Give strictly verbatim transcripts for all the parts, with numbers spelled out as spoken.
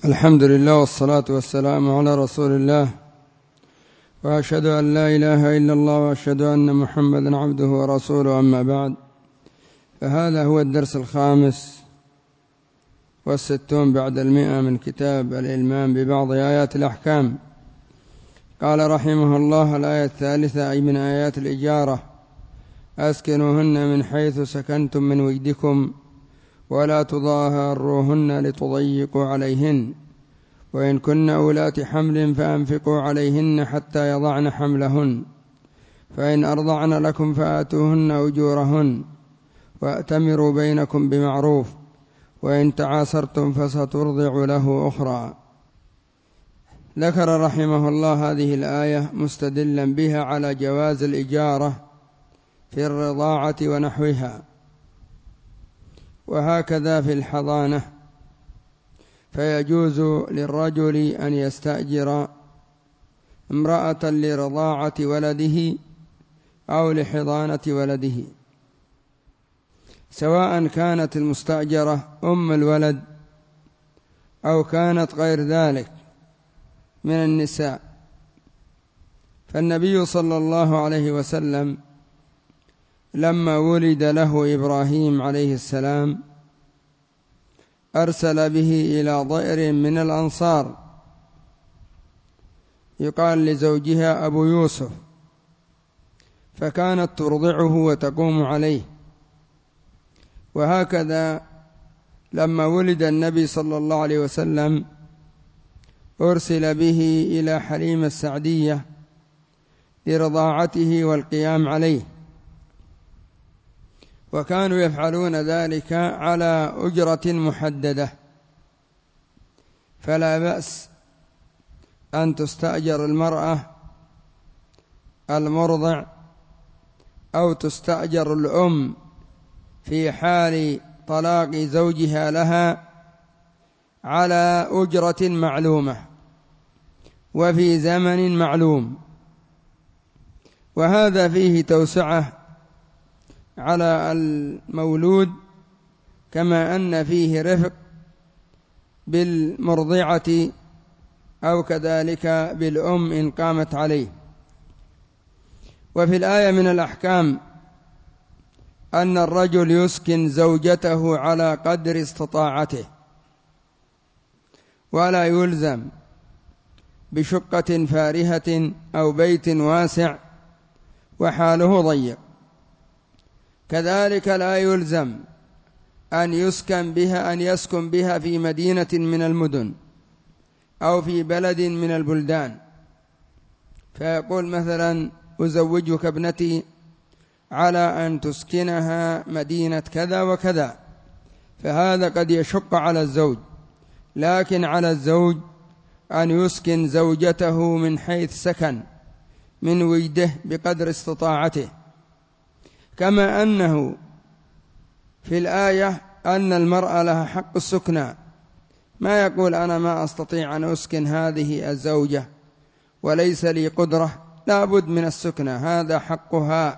الحمد لله والصلاة والسلام على رسول الله، وأشهد أن لا إله إلا الله وأشهد أن محمدا عبده ورسوله. أما بعد، فهذا هو الدرس الخامس والستون بعد المئة من كتاب الإلمام ببعض آيات الأحكام. قال رحمه الله: الآية الثالثة، أي من آيات الإجارة: أسكنوهن من حيث سكنتم من وجدكم ولا تضاروهن لتضيقوا عليهن، وإن كن أولات حمل فأنفقوا عليهن حتى يضعن حملهن، فإن أرضعن لكم فآتوهن أجورهن، وأتمروا بينكم بمعروف، وإن تعاسرتم فسترضع له أخرى. ذكر رحمه الله هذه الآية مستدلا بها على جواز الإجارة في الرضاعة ونحوها، وهكذا في الحضانة، فيجوز للرجل أن يستأجر امرأة لرضاعة ولده أو لحضانة ولده، سواء كانت المستأجرة أم الولد أو كانت غير ذلك من النساء. فالنبي صلى الله عليه وسلم لما ولد له إبراهيم عليه السلام أرسل به إلى ضئر من الأنصار يقال لزوجها أبو يوسف، فكانت ترضعه وتقوم عليه. وهكذا لما ولد النبي صلى الله عليه وسلم أرسل به إلى حليمة السعدية لرضاعته والقيام عليه، وكانوا يفعلون ذلك على أجرة محددة، فلا بأس أن تستأجر المرأة المرضع أو تستأجر الأم في حال طلاق زوجها لها على أجرة معلومة وفي زمن معلوم، وهذا فيه توسعة على المولود، كما أن فيه رفق بالمرضعة أو كذلك بالأم إن قامت عليه. وفي الآية من الأحكام أن الرجل يسكن زوجته على قدر استطاعته، ولا يلزم بشقة فارهة أو بيت واسع وحاله ضيق. كذلك لا يلزم أن يسكن بها أن يسكن بها في مدينة من المدن أو في بلد من البلدان، فيقول مثلا: أزوجك ابنتي على أن تسكنها مدينة كذا وكذا، فهذا قد يشق على الزوج، لكن على الزوج أن يسكن زوجته من حيث سكن من وجده بقدر استطاعته. كما أنه في الآية أن المرأة لها حق السكنى، ما يقول أنا ما أستطيع أن أسكن هذه الزوجة وليس لي قدرة، لا بد من السكنى، هذا حقها،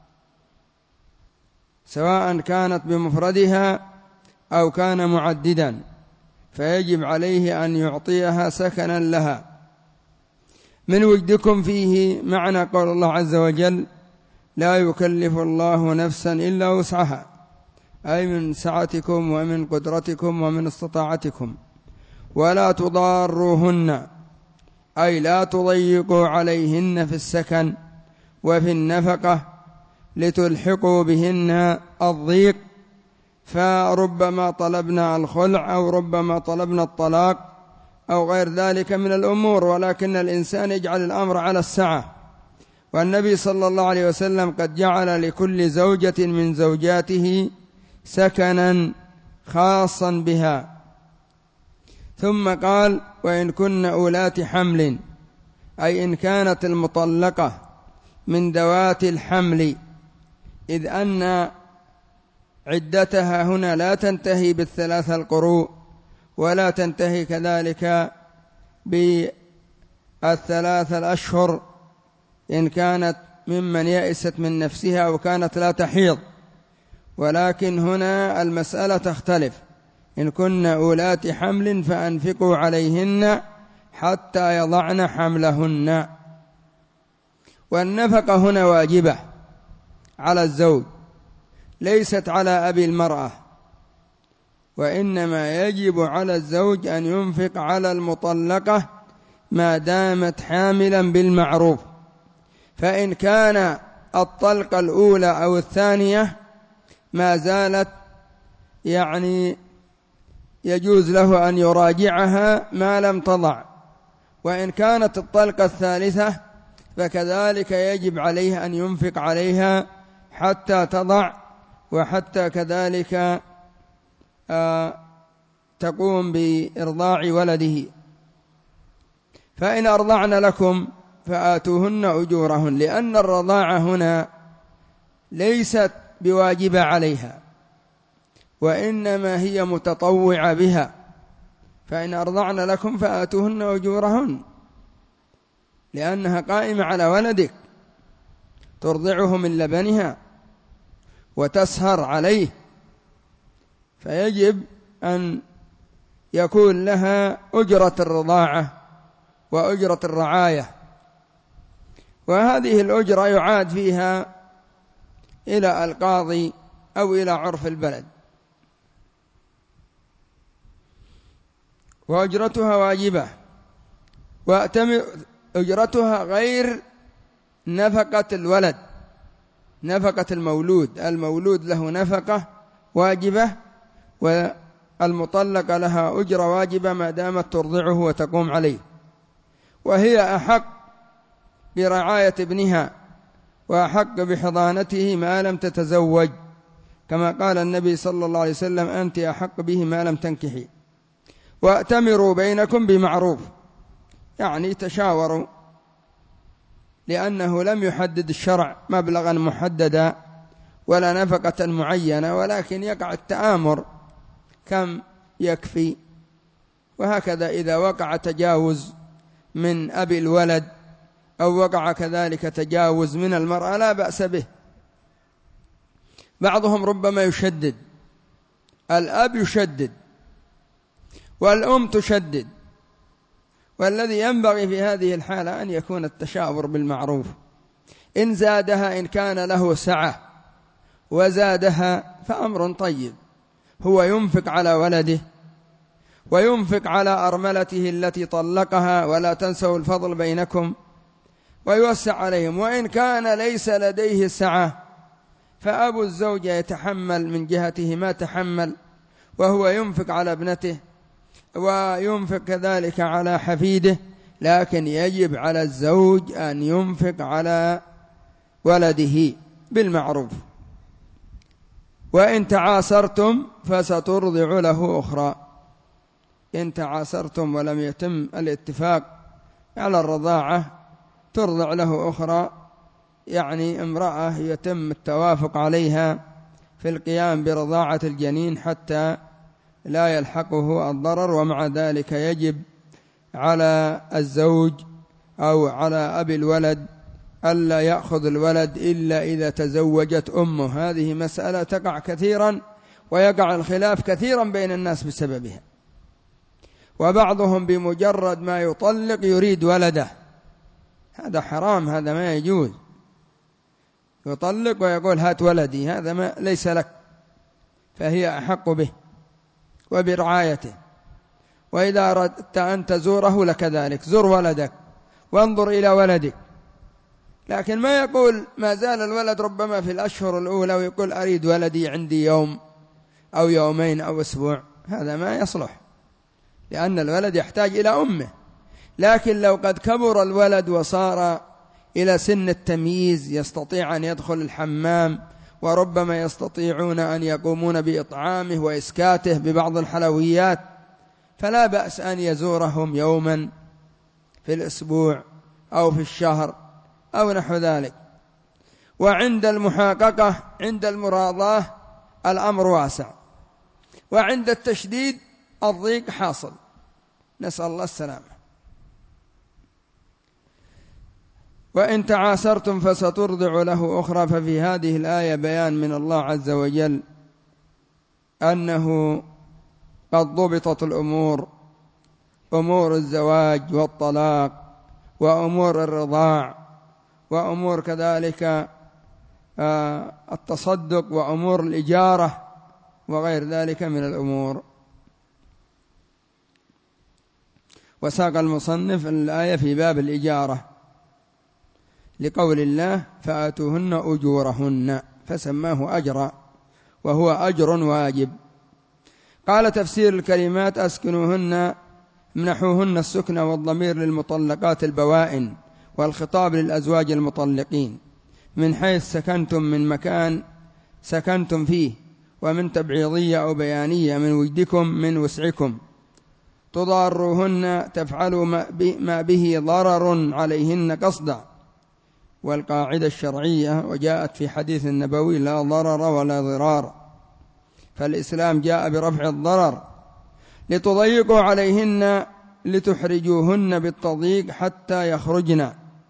سواء كانت بمفردها أو كان معددا، فيجب عليه أن يعطيها سكنا لها. من وجدكم فيه معنى قول الله عز وجل: لا يكلف الله نفسا إلا وسعها، أي من سعتكم ومن قدرتكم ومن استطاعتكم. ولا تضاروهن، أي لا تضيقوا عليهن في السكن وفي النفقة لتلحقوا بهن الضيق، فربما طلبنا الخلع أو ربما طلبنا الطلاق أو غير ذلك من الأمور، ولكن الإنسان يجعل الأمر على السعة. والنبي صلى الله عليه وسلم قد جعل لكل زوجة من زوجاته سكنا خاصا بها. ثم قال: وإن كن أولات حمل، أي إن كانت المطلقة من ذوات الحمل، إذ أن عدتها هنا لا تنتهي بالثلاثة القروء ولا تنتهي كذلك بالثلاثة الأشهر إن كانت ممن يئست من نفسها وكانت لا تحيض، ولكن هنا المسألة تختلف، إن كن أولات حمل فأنفقوا عليهن حتى يضعن حملهن. والنفقة هنا واجبة على الزوج، ليست على أبي المرأة، وإنما يجب على الزوج أن ينفق على المطلقة ما دامت حاملا بالمعروف. فإن كان الطلقة الأولى أو الثانية ما زالت يعني يجوز له أن يراجعها ما لم تضع، وإن كانت الطلقة الثالثة فكذلك يجب عليه أن ينفق عليها حتى تضع، وحتى كذلك آه تقوم بإرضاع ولده. فإن أرضعن لكم فآتوهن أجورهن، لأن الرضاعة هنا ليست بواجبة عليها، وإنما هي متطوعة بها. فإن أرضعن لكم فآتوهن أجورهن، لأنها قائمة على ولدك، ترضعه من لبنها وتسهر عليه، فيجب أن يكون لها أجرة الرضاعة وأجرة الرعاية، وهذه الأجرة يعاد فيها إلى القاضي أو إلى عرف البلد، وأجرتها واجبة، وأجرتها غير نفقة الولد، نفقة المولود. المولود له نفقة واجبة، والمطلقة لها أجرة واجبة ما دامت ترضعه وتقوم عليه، وهي أحق برعاية ابنها وأحق بحضانته ما لم تتزوج، كما قال النبي صلى الله عليه وسلم: أنت أحق به ما لم تنكحي. وأتمروا بينكم بمعروف، يعني تشاوروا، لأنه لم يحدد الشرع مبلغا محددا ولا نفقة معينة، ولكن يقع التآمر كم يكفي. وهكذا إذا وقع تجاوز من أبي الولد أو وقع كذلك تجاوز من المرأة لا بأس به. بعضهم ربما يشدد، الأب يشدد والأم تشدد، والذي ينبغي في هذه الحالة أن يكون التشاور بالمعروف. إن زادها إن كان له سعة وزادها فأمر طيب، هو ينفق على ولده وينفق على أرملته التي طلقها، ولا تنسوا الفضل بينكم، ويوسع عليهم. وإن كان ليس لديه سعة فأبو الزوجة يتحمل من جهته ما تحمل، وهو ينفق على ابنته وينفق كذلك على حفيده، لكن يجب على الزوج أن ينفق على ولده بالمعروف. وإن تعاسرتم فسترضع له أخرى. إن تعاسرتم ولم يتم الاتفاق على الرضاعة ترضع له أخرى، يعني امرأة يتم التوافق عليها في القيام برضاعة الجنين حتى لا يلحقه الضرر. ومع ذلك يجب على الزوج أو على أبي الولد ألا يأخذ الولد إلا إذا تزوجت أمه. هذه مسألة تقع كثيرا، ويقع الخلاف كثيرا بين الناس بسببها. وبعضهم بمجرد ما يطلق يريد ولده، هذا حرام، هذا ما يجوز. يطلق ويقول هات ولدي، هذا ما ليس لك، فهي أحق به وبرعايته. وإذا أردت أن تزوره لكذلك، زر ولدك وانظر إلى ولدك، لكن ما يقول ما زال الولد ربما في الأشهر الأولى ويقول أريد ولدي عندي يوم أو يومين أو أسبوع، هذا ما يصلح، لأن الولد يحتاج إلى أمه. لكن لو قد كبر الولد وصار إلى سن التمييز، يستطيع أن يدخل الحمام، وربما يستطيعون أن يقومون بإطعامه وإسكاته ببعض الحلويات، فلا بأس أن يزورهم يوما في الأسبوع أو في الشهر أو نحو ذلك. وعند المحاققة عند المراضاة الأمر واسع، وعند التشديد الضيق حاصل، نسأل الله السلامة. وإن تعاسرتم فسترضع له أخرى. ففي هذه الآية بيان من الله عز وجل أنه قد ضبطت الأمور، أمور الزواج والطلاق وأمور الرضاع وأمور كذلك التصدق وأمور الإجارة وغير ذلك من الأمور. وساق المصنف الآية في باب الإجارة لقول الله فآتوهن أجورهن، فسماه أجرا وهو أجر واجب. قال تفسير الكلمات أسكنوهن امنحوهن السكن، والضمير للمطلقات البوائن، والخطاب للأزواج المطلقين، من حيث سكنتم من مكان سكنتم فيه، ومن تبعيضية أو بيانية من وجدكم من وسعكم. تضاروهن تفعلوا ما به ضرر عليهن قصدا، والقاعدة الشرعية وجاءت في حديث النبوي لا ضرر ولا ضرار، فالإسلام جاء برفع الضرر. لتضيقوا عليهن لتحرجوهن بالتضييق حتى يخرجن.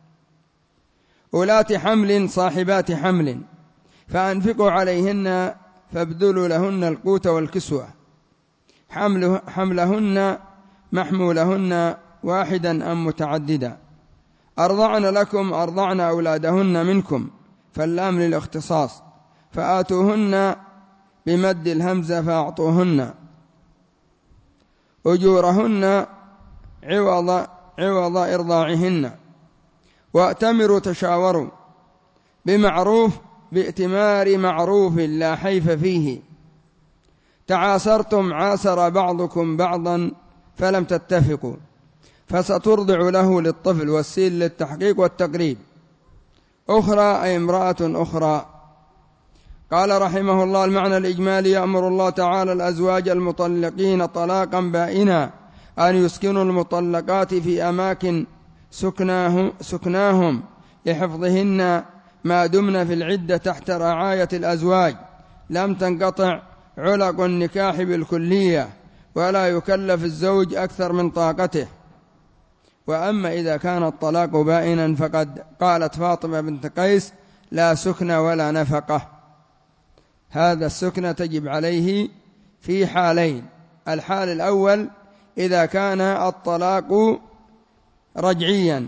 أولات حمل صاحبات حمل فأنفقوا عليهن فابذلوا لهن القوت والكسوة. حمله حملهن محمولهن واحدا أم متعددا. أرضعن لكم أرضعن أولادهن منكم، فاللام للاختصاص. فآتوهن بمد الهمزة فأعطوهن. أجورهن عوض عوض إرضاعهن. وأتمروا تشاوروا بمعروف بائتمار معروف لا حيف فيه. تعاسرتم عاسر بعضكم بعضا فلم تتفقوا، فسترضع له للطفل، والسين للتحقيق والتقريب. أخرى أي امرأة أخرى. قال رحمه الله المعنى الإجمالي يأمر الله تعالى الأزواج المطلقين طلاقا بائنا أن يسكنوا المطلقات في أماكن سكناه سكناهم لحفظهن ما دمن في العدة تحت رعاية الأزواج، لم تنقطع علق النكاح بالكلية، ولا يكلف الزوج أكثر من طاقته. وأما إذا كان الطلاق بائنا فقد قالت فاطمة بنت قيس لا سكن ولا نفقة. هذا السكن تجب عليه في حالين: الحال الأول إذا كان الطلاق رجعيا،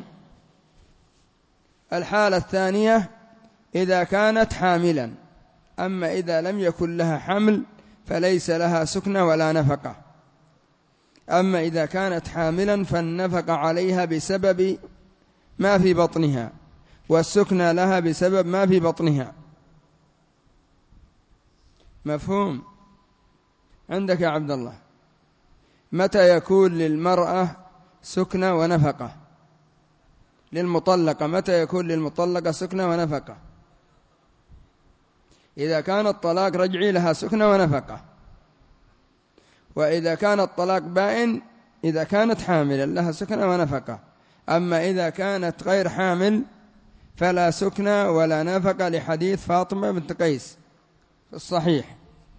الحالة الثانية إذا كانت حاملا. أما إذا لم يكن لها حمل فليس لها سكن ولا نفقة. أما إذا كانت حاملا فالنفقة عليها بسبب ما في بطنها، والسكن لها بسبب ما في بطنها. مفهوم عندك يا عبد الله؟ متى يكون للمرأة سكن ونفقة؟ للمطلقة متى يكون للمطلقة سكن ونفقة؟ إذا كان الطلاق رجعي لها سكن ونفقة. وإذا كان الطلاق بائن إذا كانت حاملا لها سكن ونفقة. أما إذا كانت غير حامل فلا سكن ولا نفقة، لحديث فاطمة بنت قيس في الصحيح.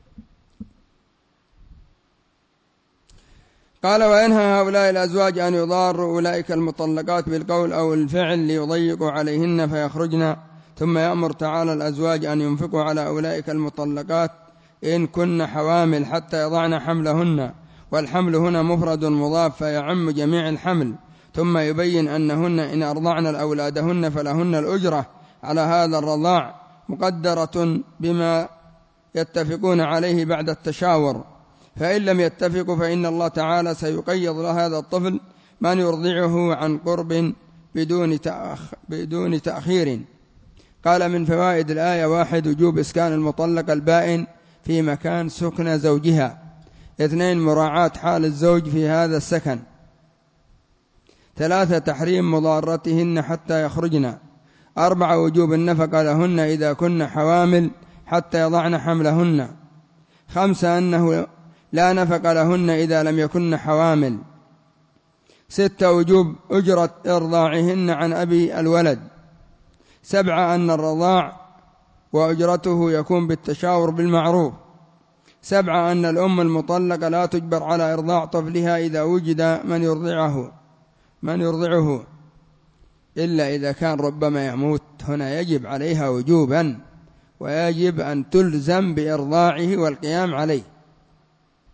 قال وينهى هؤلاء الأزواج أن يضاروا أولئك المطلقات بالقول أو الفعل ليضيقوا عليهن فيخرجن. ثم يأمر تعالى الأزواج أن ينفقوا على أولئك المطلقات إن كن حوامل حتى يضعن حملهن، والحمل هنا مفرد مضاف فيعم جميع الحمل. ثم يبين أنهن إن أرضعن أولادهن فلهن الأجرة على هذا الرضاع مقدرة بما يتفقون عليه بعد التشاور، فإن لم يتفقوا فإن الله تعالى سيقيض لهذا الطفل من يرضعه عن قرب بدون تأخ بدون تأخير. قال من فوائد الآية: واحد وجوب إسكان المطلق البائن في مكان سكن زوجها. اثنين مراعاة حال الزوج في هذا السكن. ثلاثة تحريم مضارتهن حتى يخرجن. أربعة وجوب النفقة لهن إذا كن حوامل حتى يضعن حملهن. خمسة أنه لا نفقة لهن إذا لم يكن حوامل. ستة وجوب أجرة إرضاعهن عن أبي الولد. سبعة أن الرضاع وأجرته يكون بالتشاور بالمعروف. سبعة أن الأم المطلقة لا تجبر على إرضاع طفلها إذا وجد من يرضعه من يرضعه إلا إذا كان ربما يموت، هنا يجب عليها وجوبا، ويجب أن تلزم بإرضاعه والقيام عليه.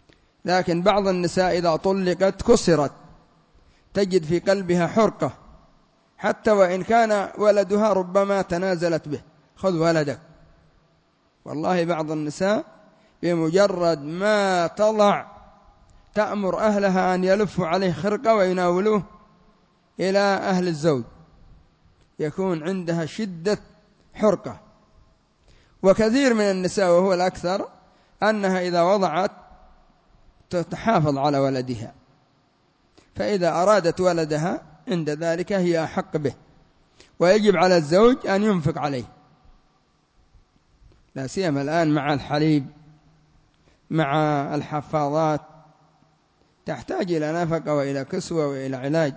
لكن بعض النساء إذا طلقت كسرت، تجد في قلبها حرقة، حتى وإن كان ولدها ربما تنازلت به، خذ ولدك. والله بعض النساء بمجرد ما تضع تأمر أهلها أن يلفوا عليه خرقة ويناولوه إلى أهل الزوج، يكون عندها شدة حرقة. وكثير من النساء وهو الأكثر أنها إذا وضعت تحافظ على ولدها، فإذا أرادت ولدها عند ذلك هي أحق به، ويجب على الزوج أن ينفق عليه، لا سيما الآن مع الحليب مع الحفاضات، تحتاج إلى نفقة وإلى كسوة وإلى علاج.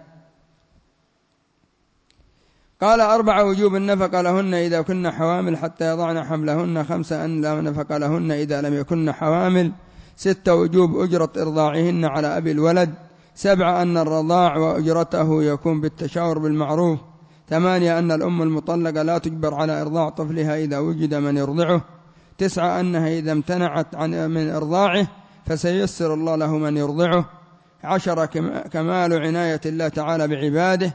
قال أربع وجوب النفقة لهن إذا كن حوامل حتى يضعن حملهن. خمسة أن لا نفقة لهن إذا لم يكن حوامل. ستة وجوب أجرة إرضاعهن على أبي الولد. سبعة أن الرضاع وأجرته يكون بالتشاور بالمعروف. ثمانية أن الأم المطلقة لا تجبر على إرضاع طفلها إذا وجد من يرضعه. تسعة أنها إذا امتنعت عن من إرضاعه فسيسر الله له من يرضعه. عشرة كمال عناية الله تعالى بعباده،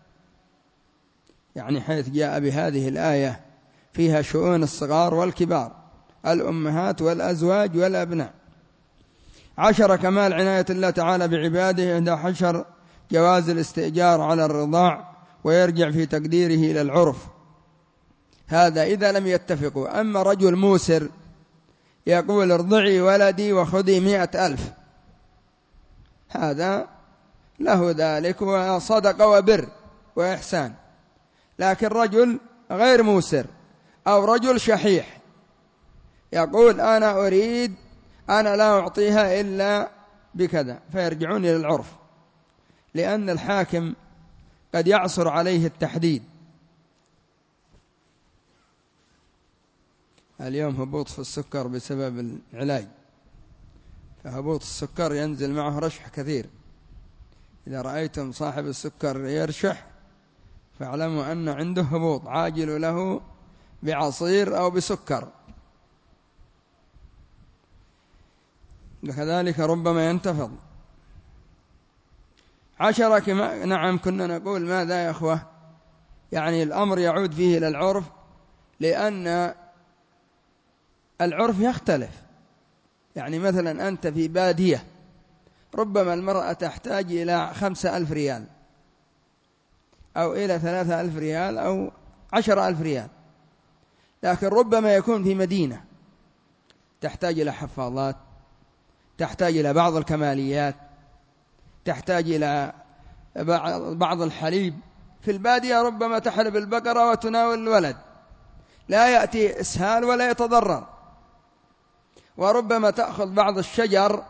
يعني حيث جاء بهذه الآية فيها شؤون الصغار والكبار، الأمهات والأزواج والأبناء. عشرة كمال عناية الله تعالى بعباده. إحدى عشر جواز الاستئجار على الرضاع ويرجع في تقديره إلى العرف، هذا إذا لم يتفقوا. أما رجل موسر يقول ارضعي ولدي وخذي مئة ألف، هذا له ذلك وصدق وبر وإحسان. لكن رجل غير موسر أو رجل شحيح يقول أنا أريد أنا لا أعطيها إلا بكذا، فيرجعون إلى العرف، لأن الحاكم قد يعصر عليه التحديد. اليوم هبوط في السكر بسبب العلاج، فهبوط السكر ينزل معه رشح كثير. إذا رأيتم صاحب السكر يرشح فاعلموا أن عنده هبوط عاجل له بعصير أو بسكر. وكذلك ربما ينتفض. عشرة كما نعم كنا نقول ماذا يا أخوة، يعني الأمر يعود فيه إلى العرف، لأن العرف يختلف. يعني مثلا أنت في بادية ربما المرأة تحتاج إلى خمسة ألف ريال أو إلى ثلاثة ألف ريال أو عشر ألف ريال، لكن ربما يكون في مدينة تحتاج إلى حفاضات، تحتاج إلى بعض الكماليات، تحتاج إلى بعض الحليب. في البادية ربما تحلب البقرة وتناول الولد، لا يأتي إسهال ولا يتضرر. وربما تأخذ بعض الشجر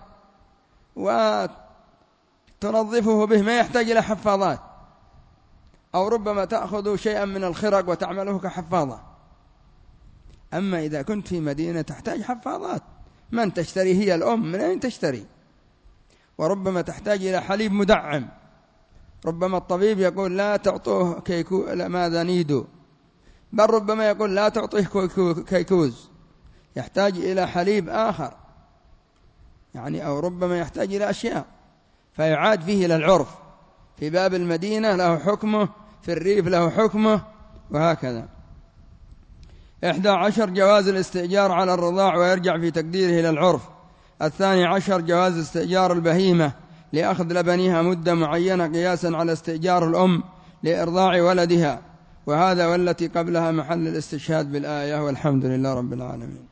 وتنظفه به، ما يحتاج إلى حفاضات. أو ربما تأخذ شيئا من الخرق وتعمله كحفاضة. أما إذا كنت في مدينة تحتاج حفاضات، من تشتري؟ هي الأم، من أين تشتري؟ وربما تحتاج إلى حليب مدعم، ربما الطبيب يقول لا تعطوه كيكو ماذا نيدو، بل ربما يقول لا تعطيه كيكوز، يحتاج إلى حليب آخر يعني، أو ربما يحتاج إلى أشياء، فيعاد فيه إلى العرف. في باب المدينة له حكمه، في الريف له حكمه، وهكذا. إحدى عشر جواز الاستئجار على الرضاع ويرجع في تقديره إلى العرف. الثاني عشر جواز استئجار البهيمة لأخذ لبنها مدة معينة قياسا على استئجار الأم لإرضاع ولدها، وهذا والتي قبلها محل الاستشهاد بالآية. والحمد لله رب العالمين.